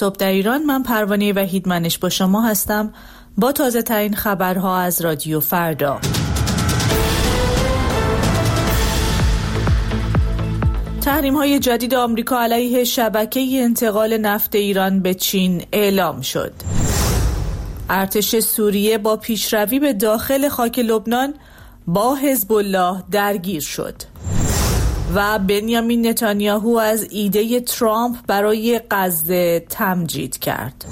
صبح در ایران، من پروانه وحیدمنش با شما هستم با تازه ترین خبرها از رادیو فردا. تحریم‌های جدید آمریکا علیه شبکه انتقال نفت ایران به چین اعلام شد. ارتش سوریه با پیشروی به داخل خاک لبنان با حزب الله درگیر شد. و بنیامین نتانیاهو از ایده ترامپ برای غزه تمجید کرد.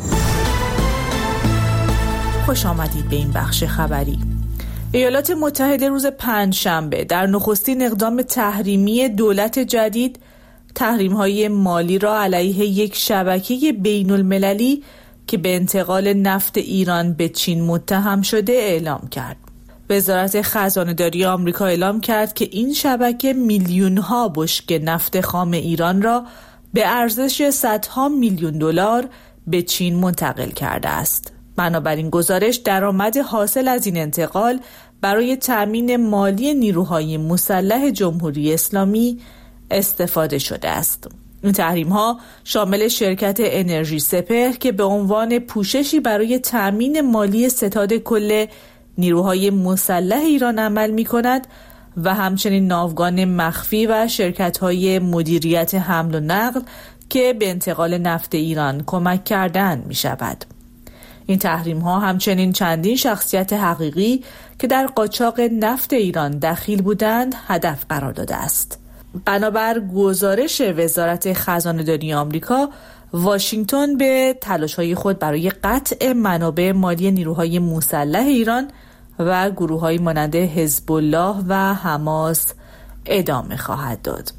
خوش آمدید به این بخش خبری. ایالات متحده روز پنجشنبه در نخستین اقدام تحریمی دولت جدید تحریم‌های مالی را علیه یک شبکه بین‌المللی که به انتقال نفت ایران به چین متهم شده اعلام کرد. وزارت خزانه‌داری آمریکا اعلام کرد که این شبکه میلیون‌ها بشکه نفت خام ایران را به ارزش صدها میلیون دلار به چین منتقل کرده است. بنابراین گزارش درآمد حاصل از این انتقال برای تأمین مالی نیروهای مسلح جمهوری اسلامی استفاده شده است. این تحریم‌ها شامل شرکت انرژی سپهر که به عنوان پوششی برای تأمین مالی ستاد کل نیروهای مسلح ایران عمل می‌کند و همچنین ناوگان مخفی و شرکت‌های مدیریت حمل و نقل که به انتقال نفت ایران کمک کردند می‌شود. این تحریم‌ها همچنین چندین شخصیت حقیقی که در قاچاق نفت ایران دخیل بودند هدف قرار داده است. بنابر گزارش وزارت خزانه‌داری آمریکا، واشنگتن به تلاش‌های خود برای قطع منابع مالی نیروهای مسلح ایران و گروه‌های مانند حزب الله و حماس ادامه خواهد داد.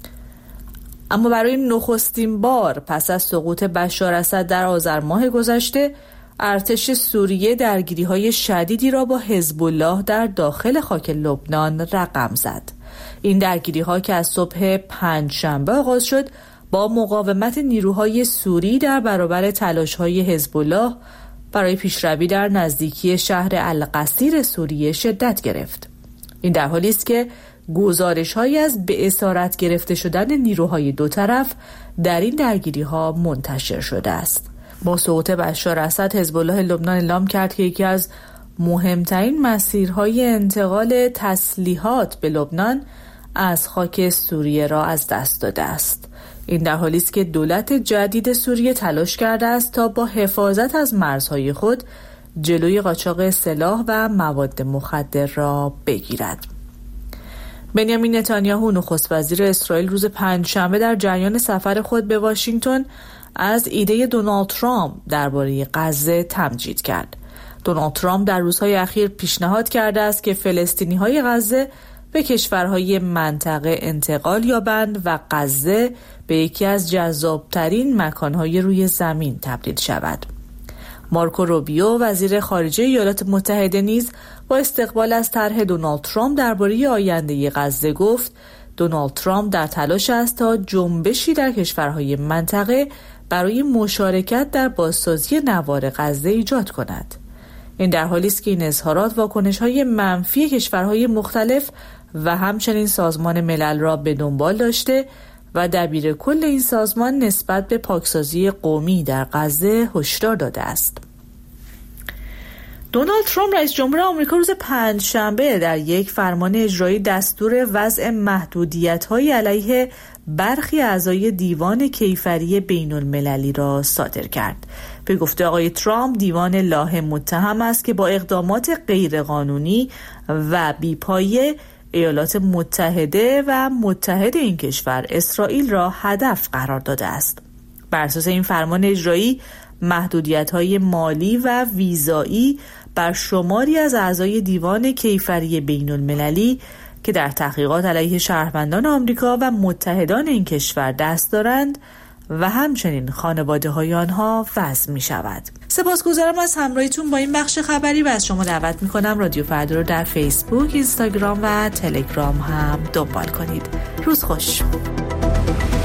اما برای نخستین بار پس از سقوط بشار اسد در آذر ماه گذشته، ارتش سوریه درگیری‌های شدیدی را با حزب الله در داخل خاک لبنان رقم زد. این درگیری‌ها که از صبح پنجشنبه آغاز شد، با مقاومت نیروهای سوری در برابر تلاش‌های حزب الله برای پیشروی در نزدیکی شهر القصیر سوریه شدت گرفت. این در حالی است که گزارش‌هایی از به اسارت گرفته شدن نیروهای دو طرف در این درگیری‌ها منتشر شده است. با سقوط بشار اسد، حزب الله لبنان اعلام کرد که یکی از مهمترین مسیرهای انتقال تسلیحات به لبنان از خاک سوریه را از دست داده است. این در حالی است که دولت جدید سوریه تلاش کرده است تا با حفاظت از مرزهای خود جلوی قاچاق سلاح و مواد مخدر را بگیرد. بنیامین نتانیاهو نخست وزیر اسرائیل روز پنجشنبه در جریان سفر خود به واشنگتن از ایده دونالد ترامپ درباره غزه تمجید کرد. دونالد ترامپ در روزهای اخیر پیشنهاد کرده است که فلسطینی‌های غزه به کشورهای منطقه انتقال یابند و غزه به یکی از جذابترین مکانهای روی زمین تبدیل شود. مارکو روبیو وزیر خارجه ایالات متحده نیز با استقبال از طرح دونالد ترامپ درباره آینده غزه گفت دونالد ترامپ در تلاش است تا جنبشی در کشورهای منطقه برای مشارکت در بازسازی نوار غزه ایجاد کند. این در حالی است که این اظهارات واکنش‌های منفی کشورهای مختلف و همچنین سازمان ملل را به دنبال داشته و دبیر کل این سازمان نسبت به پاکسازی قومی در غزه هشدار داده است. دونالد ترامپ رئیس جمهور آمریکا روز پنجشنبه در یک فرمان اجرایی دستور وضع محدودیت‌های علیه برخی اعضای دیوان کیفری بین‌المللی را صادر کرد. به گفته آقای ترامپ، دیوان لاهم متهم است که با اقدامات غیرقانونی و بی‌پایه ایالات متحده و متحد این کشور اسرائیل را هدف قرار داده است. بر اساس این فرمان اجرایی، محدودیت‌های مالی و ویزایی بر شماری از اعضای دیوان کیفری بین‌المللی که در تحقیقات علیه شهروندان آمریکا و متحدان این کشور دست دارند و همچنین خانواده‌های آنها وضع می‌شود. سپاسگزارم از همراهیتون با این بخش خبری و از شما دعوت می‌کنم رادیو فردا رو در فیسبوک، اینستاگرام و تلگرام هم دنبال کنید. روز خوش.